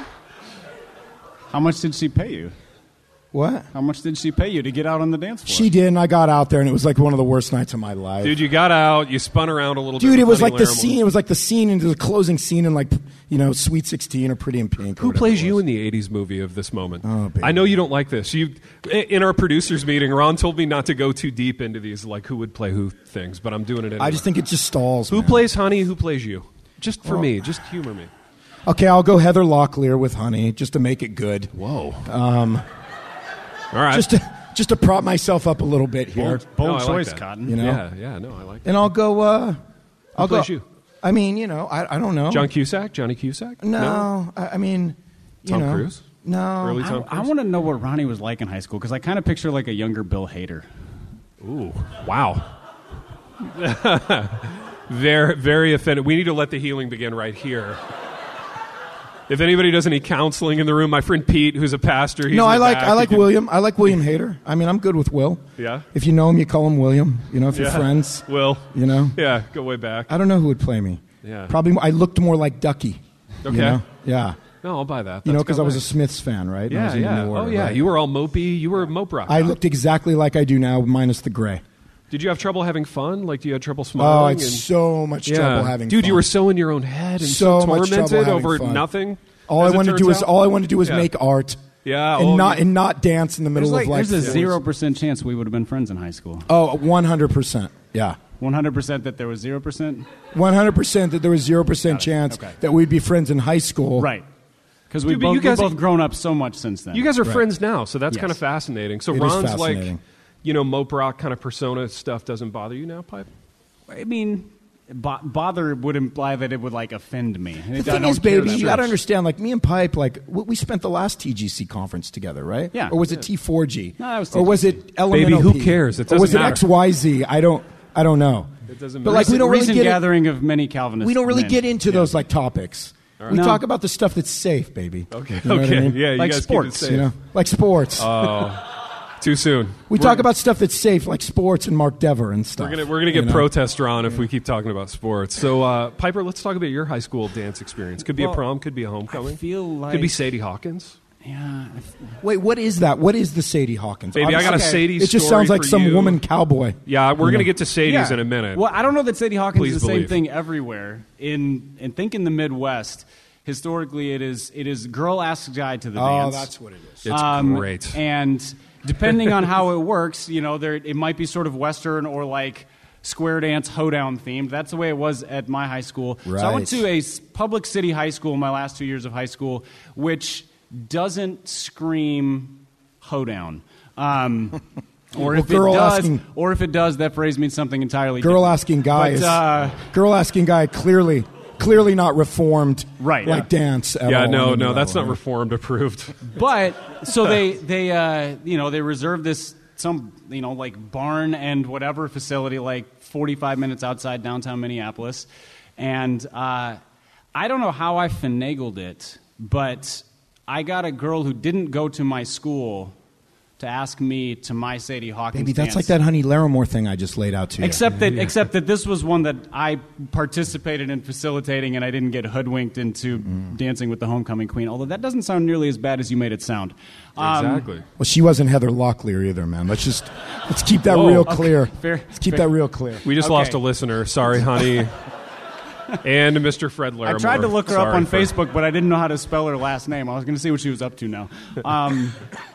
How much did she pay you? What? How much did she pay you to get out on the dance floor? She did, and I got out there, and it was like one of the worst nights of my life. Dude, you got out, you spun around a little bit. Dude, with it was Honey like the Larimore. scene. It was like the scene into the closing scene in like you know Sweet sixteen or Pretty in Pink. or Who whatever plays it you was. in the eighties movie of this moment? Oh, baby. I know you don't like this. You, in our producers meeting, Ron told me not to go too deep into these, like who would play who things, but I'm doing it anyway. I just think it just stalls. Who man. plays Honey? Who plays you? Just for Oh. me. Just humor me. Okay, I'll go Heather Locklear with Honey just to make it good. Whoa. Um. All right. Just to just to prop myself up a little bit here. bold bold No, I like choice, that. Cotton. You know? Yeah. Yeah. No, I like that. And I'll go. Uh, I'll plays go. you? I mean, you know, I, I don't know. John Cusack. Johnny Cusack. No, I, I mean, you Tom know, Cruise? No, Early I, Tom I Cruise? want to know what Ronnie was like in high school because I kind of picture like a younger Bill Hader. Ooh. Wow. very, very offended. We need to let the healing begin right here. If anybody does any counseling in the room, my friend Pete, who's a pastor, he's no, in I the like back. I like He can- William. I like William Hader. I mean, I'm good with Will. Yeah? If you know him, you call him William. You know, if you're Yeah. friends. Will. You know. Yeah, go way back. I don't know who would play me. Yeah. Probably I looked more like Ducky. Okay. You know? Yeah. No, I'll buy that. You know, That's because I got was a legs. Smiths fan, right? And I Yeah, was in the yeah. New Oh, Order, yeah. right? You were all mopey. You were mope rock. I looked exactly like I do now, minus the gray. Did you have trouble having fun? Like, do you have trouble Oh, smiling? I and- had so much yeah. trouble having Dude, fun. you were so in your own head and So so, much trouble tormented having over fun. nothing. all as I it wanted to do turns was out? all I wanted to do was Yeah. make art. Yeah, and oh, not you- and not dance in the middle There's, like, of like there's a zero percent chance we would have been friends in high school. Oh, one hundred percent. Yeah. One hundred percent that there was zero percent. one hundred percent that there was zero percent Got it. chance Okay. that we'd be friends in high school. Right. Because we've Dude, but both, you guys- we've both grown up so much since then. You guys are Right. friends now, so that's Yes. kind of fascinating. So It is Ron's like, fascinating. you know, mope rock kind of persona stuff doesn't bother you now, Pipe? I mean, bo- bother would imply that it would like offend me. The thing is, baby, you got to understand. Like me and Pipe, like we we spent the last T G C conference together, right? Yeah. Or was it T four G? No, that was or was T G C. it Elemental Baby, who P? cares? It Or was doesn't it matter. X Y Z? I don't. I don't know. It doesn't But matter. like we don't really Recent get gathering of many Calvinists. we don't really men. get into Yeah. those like topics. We No. talk about the stuff that's safe, baby. Okay, You know what I okay. mean? Yeah, you Like guys sports, keep it safe. You know, like sports. Oh, too soon. we talk about stuff that's safe, like sports and Mark Dever and stuff. We're gonna we're gonna get you know? protester on if we keep talking about sports. So uh, Piper, let's talk about your high school dance experience. Could be Well, a prom, could be a homecoming. I feel like could be Sadie Hawkins. Yeah. I f- Wait, what is that? What is the Sadie Hawkins? Baby, I got a Okay. Sadie It just story sounds like for some you. woman cowboy. Yeah, we're You gonna know. get to Sadie's Yeah. in a minute. Well, I don't know that Sadie Hawkins Please is the same believe. thing everywhere. In and think in the Midwest, historically, it is it is girl asks guy to the Oh, dance. that's what it is. It's Um, great. And depending on how it works, you know, there it might be sort of Western or like square dance hoedown themed. That's the way it was at my high school. So I went Right. to a s- public city high school in my last two years of high school, which doesn't scream hoedown. Um, or Well, if girl it does, asking- or if it does, that phrase means something entirely Girl different. asking guy But, is uh, girl asking guy clearly clearly not reformed Right. like Yeah. dance at yeah, all no, on any no, that's level, not right? reformed approved. But so they they uh, you know they reserved this some you know like barn and whatever facility like forty-five minutes outside downtown Minneapolis, and uh, I don't know how I finagled it, but I got a girl who didn't go to my school to ask me to my Sadie Hawkins Baby, that's dance. like that Honey Larimore thing I just laid out to you. Except that, except that this was one that I participated in facilitating, and I didn't get hoodwinked into dancing with the homecoming queen. Although that doesn't sound nearly as bad as you made it sound. Um, Exactly. Well, she wasn't Heather Locklear either, man. Let's just let's keep that Whoa, real okay. clear. Fair- let's keep fair. that real clear. We just Okay. lost a listener. Sorry, honey. And Mister Fred I Larimore. tried to look her up Sorry on for- Facebook, but I didn't know how to spell her last name. I was going to see what she was up to now. Um,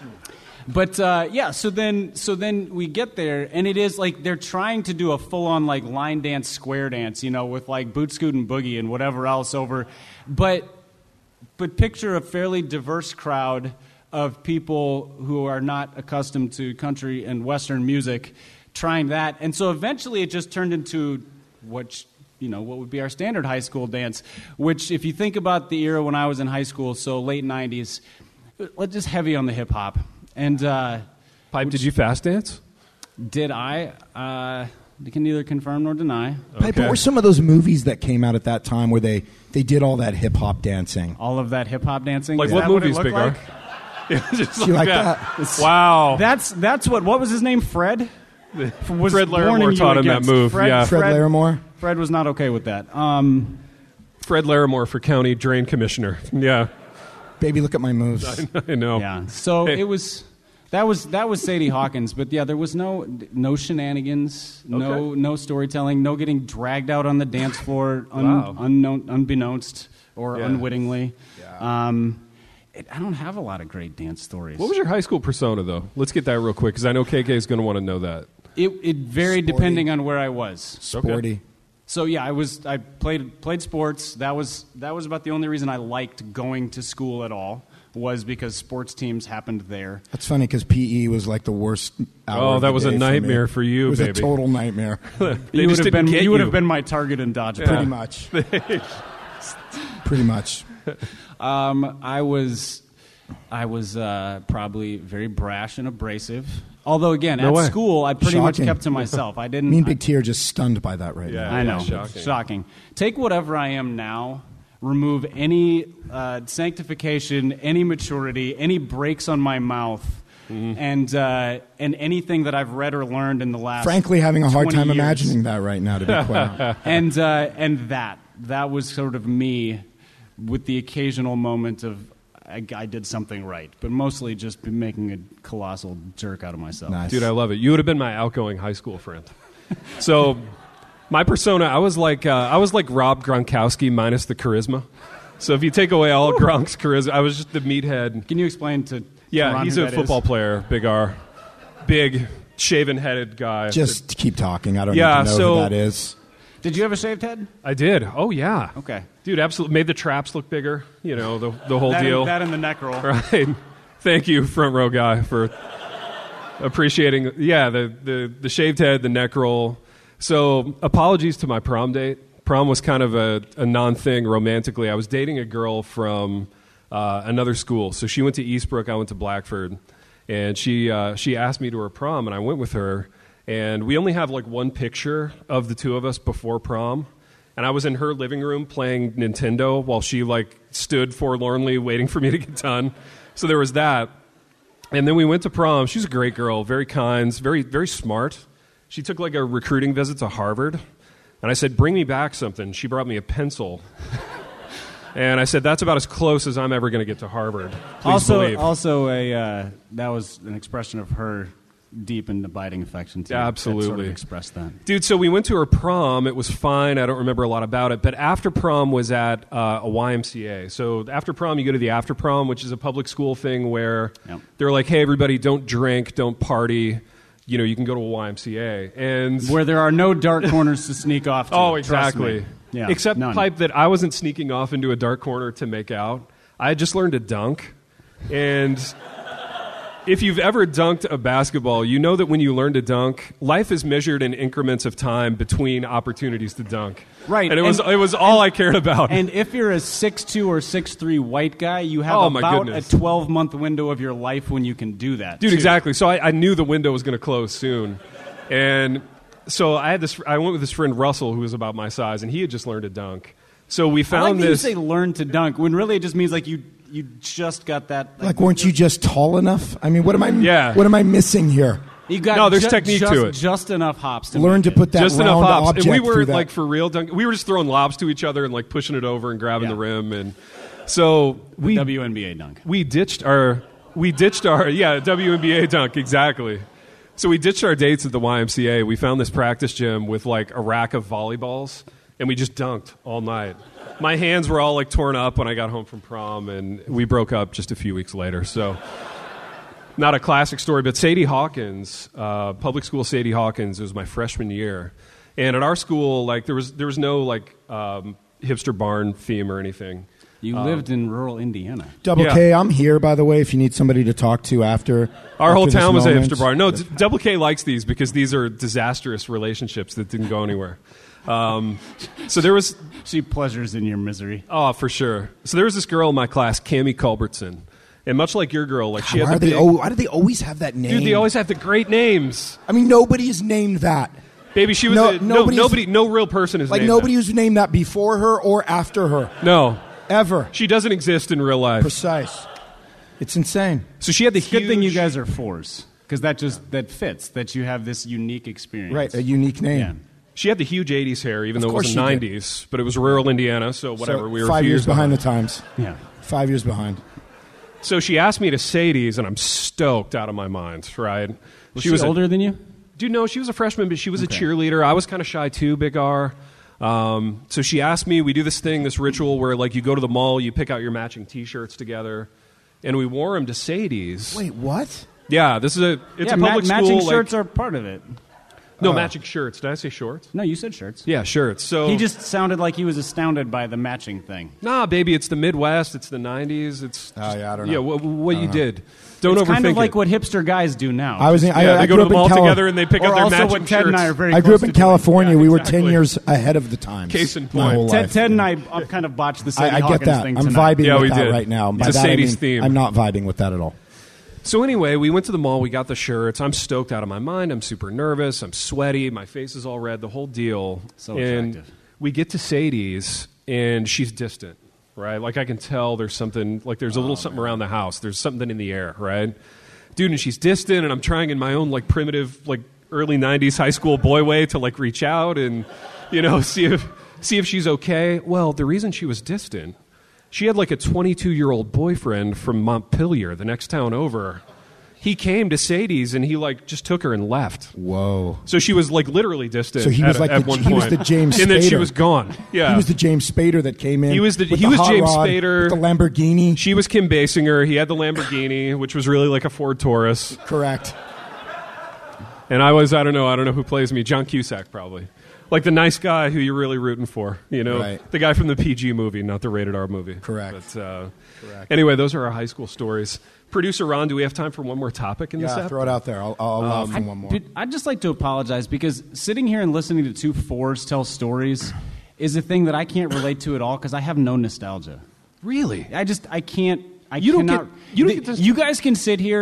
but uh, yeah, so then so then we get there, and it is like they're trying to do a full-on like line dance, square dance, you know, with like boot scoot and boogie and whatever else over. But but picture a fairly diverse crowd of people who are not accustomed to country and Western music trying that, and so eventually it just turned into what. You know, what would be our standard high school dance, which if you think about the era when I was in high school, so late nineties, let's just heavy on the hip hop. And uh, Pipe, did you fast dance? did I? Uh, I can neither confirm nor deny. Pipe, what were some of those movies that came out at that time where they, they did all that hip hop dancing? All of that hip hop dancing. Like Is what that movies, it Big looked R? like? Yeah, just You like that. that? Wow. That's that's what. What was his name? Fred. Was Fred born Larimore in taught you him that against. move. Fred, Yeah. Fred, Fred, Larimore? Fred was not okay with that. Um, Fred Larimore for county drain commissioner. Yeah, Baby, look at my moves. I know. Yeah. So Hey. it was that was that was Sadie Hawkins, but yeah, there was no no shenanigans, no Okay. no storytelling, no getting dragged out on the dance floor un, Wow. unknown, unbeknownst or Yeah. unwittingly. Um, it, I don't have a lot of great dance stories. What was your high school persona, though? Let's get that real quick, because I know K K is going to want to know that. it? It varied Sporty. depending on where I was. Sporty. So yeah, I was I played played sports. That was that was about the only reason I liked going to school at all, was because sports teams happened there. That's funny because P E was like the worst hour Oh, of that the was a day nightmare me. for you, It was baby. a total nightmare. They you just would have didn't been get you would you. have been my target in dodgeball. Pretty much. Pretty much. Um, I was, I was uh, probably very brash and abrasive. Although again, No at way. school, I pretty much Shocking. kept to myself. I didn't. Me and Big T are just stunned by that right Yeah. now. I know, Shocking. shocking. Take whatever I am now, remove any uh, sanctification, any maturity, any breaks on my mouth, Mm-hmm. and uh, and anything that I've read or learned in the last. Frankly, having a hard twenty time years. imagining that right now, to be quite honest. and uh, and that that was sort of me, with the occasional moment of I, I did something right, but mostly just be making a colossal jerk out of myself. Nice. Dude, I love it. You would have been my outgoing high school friend. So, my persona, I was like, uh, I was like Rob Gronkowski minus the charisma. So if you take away all Gronk's charisma, I was just the meathead. Can you explain to Yeah, Ron he's who a that football is? player, Big R, big shaven-headed guy. Just keep talking. I don't Yeah, need to know so- who that is. Did you have a shaved head? I did. Oh yeah. Okay. Dude, absolutely made the traps look bigger. You know the the whole That, deal. and, that and the neck roll. Right. Thank you, front row guy, for appreciating. Yeah, the, the, the shaved head, the neck roll. So, apologies to my prom date. Prom was kind of a, a non-thing romantically. I was dating a girl from uh, another school. So she went to Eastbrook, I went to Blackford. And she uh, she asked me to her prom, and I went with her. And we only have like one picture of the two of us before prom. And I was in her living room playing Nintendo while she like stood forlornly waiting for me to get done. So there was that. And then we went to prom. She's a great girl, very kind, very, very smart. She took like a recruiting visit to Harvard. And I said, bring me back something. She brought me a pencil. And I said, that's about as close as I'm ever going to get to Harvard. Please also, believe. also a uh, that was an expression of her deep and abiding affection to you. Absolutely. That sort of expressed that. Dude, so we went to her prom. It was fine. I don't remember a lot about it. But after prom was at uh, a Y M C A. So after prom, you go to the after prom, which is a public school thing where Yep. they're like, hey, everybody, don't drink, don't party. You know, you can go to a Y M C A. And Where there are no dark corners to sneak off to. oh, trust exactly. me. Yeah, Except none. pipe that I wasn't sneaking off into a dark corner to make out. I had just learned to dunk. And if you've ever dunked a basketball, you know that when you learn to dunk, life is measured in increments of time between opportunities to dunk. Right. And it was And- it was all I cared about. And if you're a six two or six three white guy, you have Oh, my about goodness. a twelve-month window of your life when you can do that. Dude, too. exactly. So I, I knew the window was going to close soon. And so I had this I went with this friend Russell who was about my size, and he had just learned to dunk. So we I found like that this you say learn to dunk, when really it just means like you you just got that. Like, weren't you just tall enough? I mean, what am I? Yeah. What am I missing here? You got No, there's ju- technique just, to it. Just enough hops to Learn make to it. put that just enough round hops, object and we through were that. like for real dunk. We were just throwing lobs to each other and like pushing it over and grabbing Yeah. the rim, and so we W N B A dunk. we ditched our we ditched our yeah W N B A dunk exactly. So we ditched our dates at the Y M C A. We found this practice gym with like a rack of volleyballs, and we just dunked all night. My hands were all like torn up when I got home from prom, and we broke up just a few weeks later. So. Not a classic story, but Sadie Hawkins, uh, public school Sadie Hawkins, it was my freshman year. And at our school, like there was there was no like um, hipster barn theme or anything. You Um, lived in rural Indiana. Double yeah. K, I'm here, by the way, if you need somebody to talk to after. Our whole after this town was a moment. hipster barn. No, D- Double K likes these because these are disastrous relationships that didn't go anywhere. Um, so there was, She pleasures in your misery. oh, for sure. So there was this girl in my class, Cammie Culbertson. And much like your girl, like she Why, had are the they, big, oh, why do they always have that name? dude, they always have the great names. I mean, nobody is named that. Baby, she was No, a, no, nobody's- nobody, no real person is Like, named nobody that. was named that before her or after her. No, Ever. she doesn't exist in real life. Precise. It's insane. So she had the It's a good thing you huge- guys are fours, because that just that fits. That you have this unique experience. Right, a unique name. Yeah. She had the huge eighties hair, even Of though it course was she did. nineties, but it was rural Indiana, so whatever. So we were five a few years behind the behind. times. Yeah. Five years behind. So she asked me to Sadie's, and I'm stoked out of my mind, right? Was she, was a- older than you? Dude, no, she was a freshman, but she was Okay. a cheerleader. I was kind of shy too, Big R. Um, so she asked me, we do this thing, this ritual where like you go to the mall, you pick out your matching T-shirts together, and we wore them to Sadie's. Wait, what? Yeah, this is a it's yeah, a ma- public school. matching like- shirts are part of it. no Oh. matching shirts. Did I say shorts? No, you said shirts. Yeah, shirts. So He just sounded like he was astounded by the matching thing. nah, baby, it's the Midwest. It's the nineties. It's Oh, yeah, I don't yeah. know. What, what you did? Don't It's overthink kind of like it. what hipster guys do now. I was in, I, yeah, I they go grew to the up mall in Cali- together and they pick or up their also matching what Ted shirts. and I are very I grew up close in to doing. California. Yeah, we were exactly. ten years ahead of the times. Case in My point. whole Ted, life. Ted and I uh, kind of botched the Sadie I, I get Hawkins that. thing I'm tonight. vibing Yeah, with we that did. right now. By It's a that, I Sadie's mean, theme. I'm not vibing with that at all. So anyway, we went to the mall. We got the shirts. I'm stoked out of my mind. I'm super nervous. I'm sweaty. My face is all red. The whole deal. So and attractive. we get to Sadie's, and she's distant, right? Like I can tell there's something. Like there's a little something around the house. There's something in the air, right? Dude, and she's distant, and I'm trying in my own like primitive, like early nineties high school boy way to like reach out and, you know, see if see if she's okay. Well, the reason she was distant, she had like a twenty-two-year-old boyfriend from Montpelier, the next town over. He came to Sadie's and he like just took her and left. Whoa. So she was like literally distant. So he was at, like at the- one he point. was the James and then she Spader. was gone. Yeah, He was the James Spader that came in. He was the- with he was hot James rod, Spader. with the Lamborghini. She was Kim Basinger. He had the Lamborghini, which was really like a Ford Taurus. Correct. And I was, I don't know, I don't know who plays me. John Cusack, probably. Like the nice guy who you're really rooting for, you know? Right. The guy from the P G movie, not the rated R movie. Correct. But, uh, Correct. Anyway, those are our high school stories. Producer Ron, do we have time for one more topic in this Yeah, episode? throw it out there. I'll, I'll allow Um, for one more. Dude, I'd just like to apologize because sitting here and listening to two fours tell stories is a thing that I can't relate to at all because I have no nostalgia. Really? I just I can't. I You don't cannot. get- you don't the- get this- You guys can sit here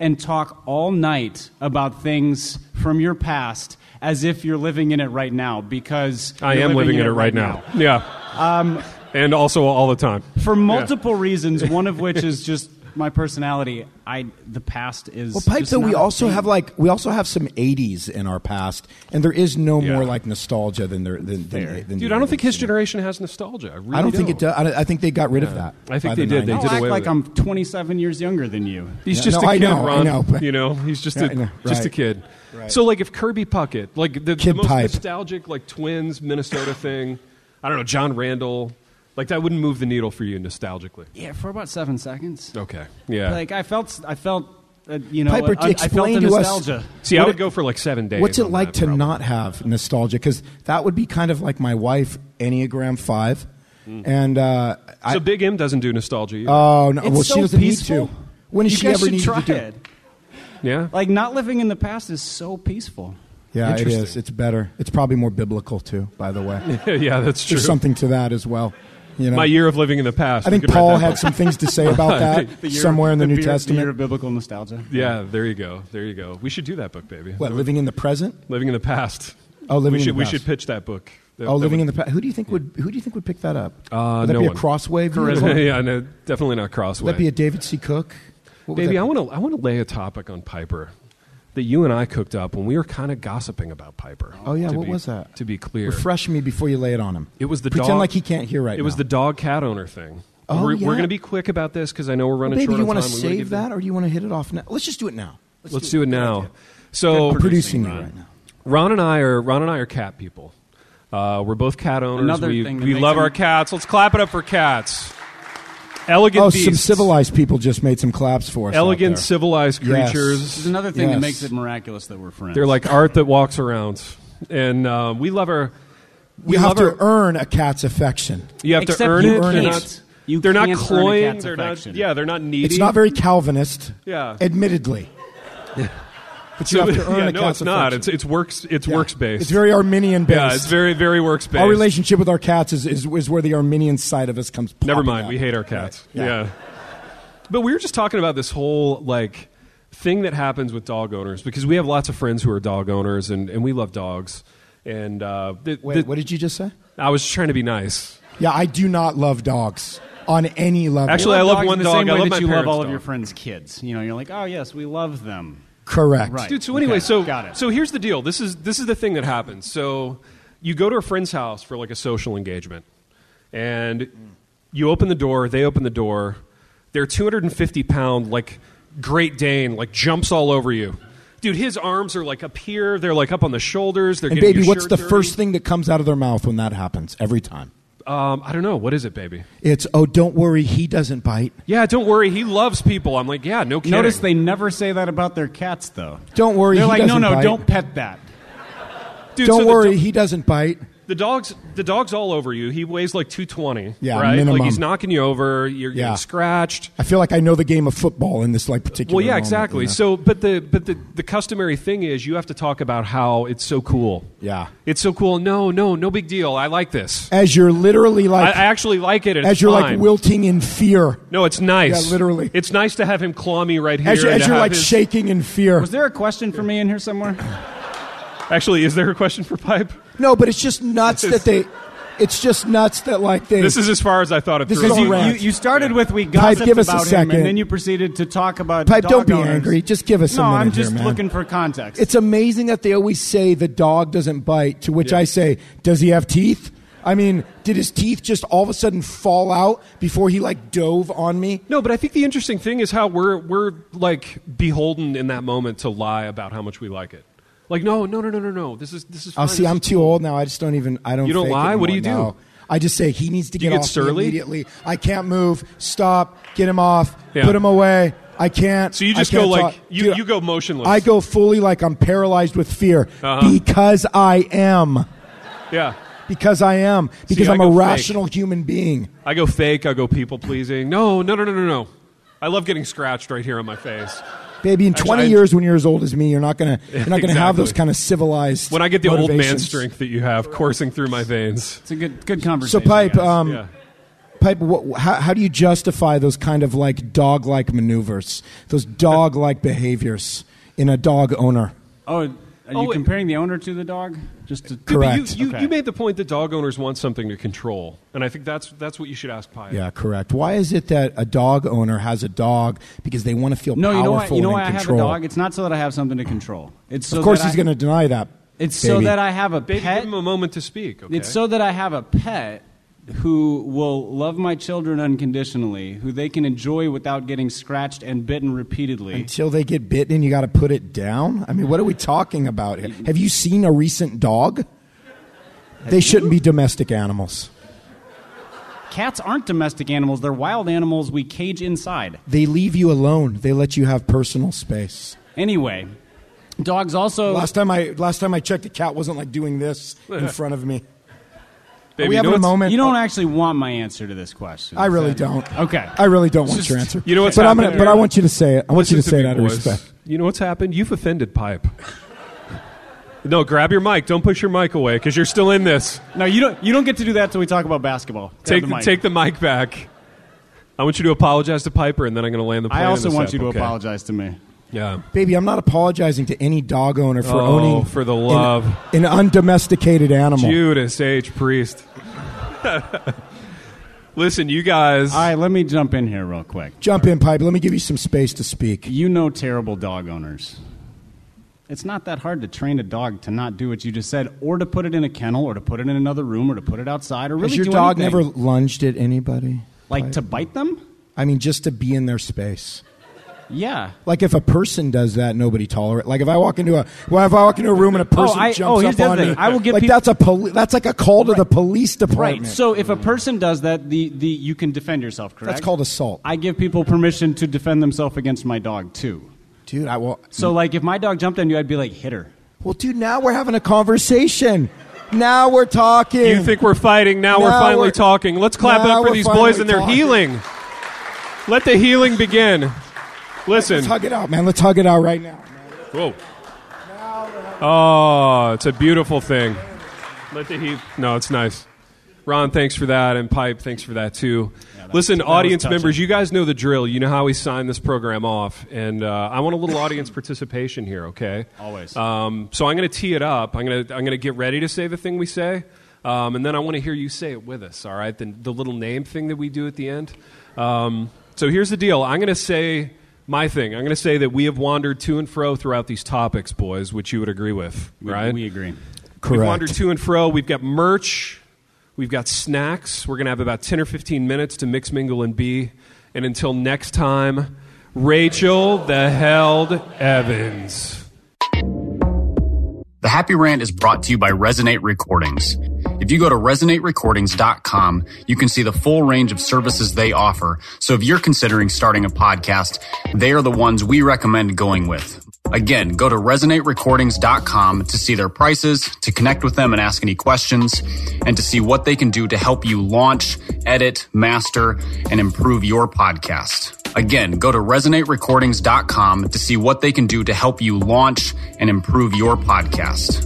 and talk all night about things from your past as if you're living in it right now, because I you're am living in it right right now. now. Yeah. Um, and also all the time. For multiple yeah. reasons, one of which is just my personality. I the past is well, Pipe. just Though not we a also thing. have like we also have some eighties in our past, and there is no Yeah. more like nostalgia than there than, than, than Dude, the I don't think his eighties. generation has nostalgia. I, really I don't think it does. I, I think they got rid of that. I think by they the did. They nineties. did I'll away act like with it. I'm twenty-seven years younger than you. He's Yeah. just No, a I kid, know, I Ron. know, but- You know, he's just Yeah, a I know, just a right. kid. Right. So, like, if Kirby Puckett, like the, the Kid most Pipe. nostalgic, like Twins, Minnesota thing, I don't know, John Randall, like that wouldn't move the needle for you nostalgically. Yeah, for about seven seconds. Okay, yeah. Like I felt, I felt, uh, you know, Piper, I, I felt explain the to us- nostalgia. See, I What would it- go for like seven days. What's it on like that, to probably. not have nostalgia? Because that would be kind of like my wife, Enneagram Five, and uh, I, So Big M doesn't do nostalgia either. oh no, It's well so she doesn't peaceful. need to. When does You she guys ever should need try to do it. yeah? Like not living in the past is so peaceful. Yeah, it Interesting. is. It's better. It's probably more biblical too. By the way, yeah, that's true. there's something to that as well. You know, My year of living in the past. I we think could write Paul that had book. some things to say about that The year- somewhere in the, New beer- Testament. The year of biblical nostalgia. Yeah, there you go. There you go. We should do that book, baby. What, living in the present? Living in the past. Oh, living we in should the we past. should pitch that book. That- Oh, that living would- in the past. Who do you think would who do you think would pick that up? Uh, would that no be one. a Crossway? Charisma. vehicle? yeah, no, definitely not Crossway. Would that be a David C. Cook? What would Baby, that I be? want to I want to lay a topic on Piper that you and I cooked up when we were kind of gossiping about Piper. Oh yeah, to what be- was that? To be clear, Refresh me before you lay it on him. it was the Pretend dog, like he can't hear right It was now. the dog cat owner thing. Oh, we're, yeah? we're going to be quick about this because I know we're running Baby, short you on want time. to We wanna save give them- that, or do you want to hit it off now? Let's just do it now. Let's do it now. So I'm producing you Ron. right now. Ron and I are Ron and I are cat people. Uh, we're both cat owners. Another we thing that we makes love him- our cats. Let's clap it up for cats. Elegant Oh, beasts. some civilized people just made some claps for us. out Elegant, there. civilized Yes. creatures. This is another thing Yes. that makes it miraculous that we're friends. They're like art that walks around, and uh, we love our. We You have love to our, earn a cat's affection. You have Except to earn you it. earn They're it. not. You they're not can't earn a cloying. cat's They're affection. not. Yeah, they're not needy. It's not very Calvinist, Yeah. admittedly. But you So- have to earn yeah, a no, cat's it's not. affection. It's it's works. It's Yeah. works based. It's very Arminian based. Yeah, it's very very works based. Our relationship with our cats is, is, is where the Arminian side of us comes. Never popping mind. up. We hate our cats. Right. Yeah. Yeah. But we were just talking about this whole like thing that happens with dog owners because we have lots of friends who are dog owners and, and we love dogs. And uh, the, Wait, the- what did you just say? I was trying to be nice. Yeah, I do not love dogs on any level. Actually, I love dogs one the dog. Same I way love that my you love parents' all of dog. your friends' kids. You know, you're like, oh yes, we love them. correct. Right. Dude, so anyway, Okay, so got it. so here's the deal. This is this is the thing that happens. So you go to a friend's house for like a social engagement, and you open the door. They open the door. Their two hundred fifty pound like Great Dane like jumps all over you, dude. His arms are like up here. They're like up on the shoulders. They're And getting baby, your what's shirt the dirty. first thing that comes out of their mouth when that happens every time? Um, I don't know. What is it, baby? It's, oh, don't worry, he doesn't bite. Yeah, don't worry. He loves people. I'm like, yeah, no kidding. Notice they never say that about their cats, though. Don't worry, They're he like, no, doesn't no, bite. don't pet that. Dude, Don't so the worry, do- he doesn't bite. The dog's the dog's all over you. He weighs like two twenty. Yeah, right. minimum. Like he's knocking you over. You're Yeah. getting scratched. I feel like I know the game of football in this like particular. Well, yeah, moment, exactly. you know? So, but the but the the customary thing is you have to talk about how it's so cool. yeah, It's so cool. No, no, no big deal. I like this. as you're literally I, like, I actually like it. And as it's you're fine. like wilting in fear, No, it's nice. Yeah, literally. It's nice to have him claw me right here. as, you, and as to you're have like his- shaking in fear. Was there a question for me in here somewhere? Actually, is there a question for Pipe? No, but it's just nuts that they. It's just nuts that like they. This is as far as I thought it This through. is all You, rant. you, you started with we Pipe, gossiped give us a about him, second. and then you proceeded to talk about Pipe, dog don't be owners. angry. Just give us a No, minute I'm here, just man. looking for context. It's amazing that they always say the dog doesn't bite. To which Yeah. I say, does he have teeth? I mean, did his teeth just all of a sudden fall out before he like dove on me? No, but I think the interesting thing is how we're we're like beholden in that moment to lie about how much we like it. Like, no, no, no, no, no, no. This is this is. Oh, Fine. see, This I'm is too cool. old now. I just don't even. I don't. You don't fake lie? it What do you anymore. do? No. I just say he needs to Do you get get off me surly? immediately. I can't move. Stop. Get him off. Yeah. Put him away. I can't. So you I just can't go like talk. you, Dude, you go motionless. I go fully like I'm paralyzed with fear Uh-huh. because I am. Yeah. Because I am. Because I I'm a go fake. rational human being. I go fake. I go people pleasing. No, no, no, no, no, no. I love getting scratched right here on my face. Baby, in Actually, twenty I- years, when you're as old as me, you're not gonna you're not gonna have Exactly. those kind of civilized. When I get the old man motivations. strength that you have coursing through my veins. It's a good good So, conversation. Pipe, guys. um, Yeah. Pipe, what, how, how do you justify those kind of like dog-like maneuvers, those dog-like behaviors in a dog owner? Oh, are Oh, you wait. comparing the owner to the dog? Just to, Dude, but Correct. You, you, Okay. you made the point that dog owners want something to control, and I think that's that's what you should ask Pipe. Yeah, correct. Why is it that a dog owner has a dog because they want to feel No, powerful you know why? You know and why I in have a control? dog? It's not so that I have something to control. It's so Of course, that he's I- going to deny that. It's so baby. that I have a Baby, pet. give him a moment to speak. Okay? It's so that I have a pet who will love my children unconditionally, who they can enjoy without getting scratched and bitten repeatedly. Until they get bitten, you got to put it down. I mean, what are we talking about here? Have you seen a recent dog? They shouldn't be domestic animals. Cats aren't domestic animals. They're wild animals we cage inside. They leave you alone. They let you have personal space. Anyway, dogs also... Last time I last time I checked, the cat wasn't like doing this in front of me. Baby, Are we you know having a what's- moment? You don't actually want my answer to this question. I really Is that- don't. Okay. I really don't want Just- your answer. you know what's but I'm gonna, happening but I here? want you to say it. I want you to Listen say it me, out of boys. respect. You know what's happened? You've offended Pipe. No, grab your mic. Don't push your mic away because you're still in this. No, you don't. You don't get to do that till we talk about basketball. Grab Take the the, mic. take the mic back. I want you to apologize to Piper, and then I'm going to land the plane. I also in the want step, you to okay? apologize to me. Yeah. Baby, I'm not apologizing to any dog owner for Oh, owning for the an- love. an, undomesticated animal. Judas H. Priest. Listen, you guys. All right, let me jump in here real quick. Jump in, Pipe. Let me give you some space to speak. You know terrible dog owners. It's not that hard to train a dog to not do what you just said, or to put it in a kennel, or to put it in another room, or to put it outside, or really Has your do dog anything. never lunged at anybody? like Pipe? to bite them? I mean, just to be in their space. Yeah. Like if a person does that, nobody tolerates. Like if I walk into a well, if I walk into a room and a person I- jumps oh, here's up the on other me, thing. I will give like peop- that's a poli- that's like a call to the police Right. department. So if a person does that, the, the you can defend yourself, correct? That's called assault, I give people permission to defend themselves against my dog too. dude. I will. So like if my dog jumped on you, I'd be like, hit her. Well, dude, now we're having a conversation. Now we're talking. You think we're fighting? Now, we're Now finally we're- talking. Let's clap now up for we're these finally boys and their talking. healing. Let the healing begin. Listen. Let's hug it out, man. Let's hug it out right now. Whoa. Oh, it's a beautiful thing. Let the heat. No, it's nice. Ron, thanks for that, and Pipe, thanks for that too. that Listen, was- that was audience touching. members, you guys know the drill. You know how we sign this program off, and uh, I want a little audience participation here. Okay, Always. Um, so I'm going to tee it up. I'm going to I'm going to get ready to say the thing we say, um, and then I want to hear you say it with us. All right, the, the little name thing that we do at the end. Um, so here's the deal. I'm going to say my thing. I'm going to say that we have wandered to and fro throughout these topics, boys, which you would agree with, We, right? we agree. Correct. We've wandered to and fro. We've got merch. We've got snacks. We're going to have about ten or fifteen minutes to mix, mingle, and be. And until next time, Rachel the Held Evans. The Happy Rant is brought to you by Resonate Recordings. If you go to resonate recordings dot com, you can see the full range of services they offer. So if you're considering starting a podcast, they are the ones we recommend going with. Again, go to resonate recordings dot com to see their prices, to connect with them and ask any questions, and to see what they can do to help you launch, edit, master, and improve your podcast. Again, go to resonate recordings dot com to see what they can do to help you launch and improve your podcast.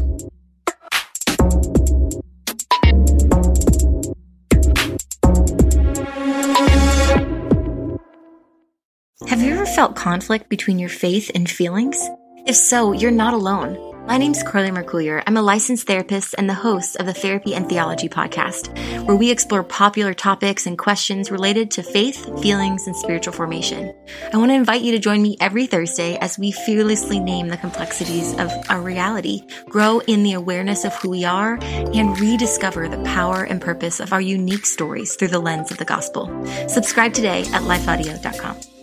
Have you ever felt conflict between your faith and feelings? If so, you're not alone. My name's Carly Mercoulier. I'm a licensed therapist and the host of the Therapy and Theology podcast, where we explore popular topics and questions related to faith, feelings, and spiritual formation. I want to invite you to join me every Thursday as we fearlessly name the complexities of our reality, grow in the awareness of who we are, and rediscover the power and purpose of our unique stories through the lens of the gospel. Subscribe today at life audio dot com.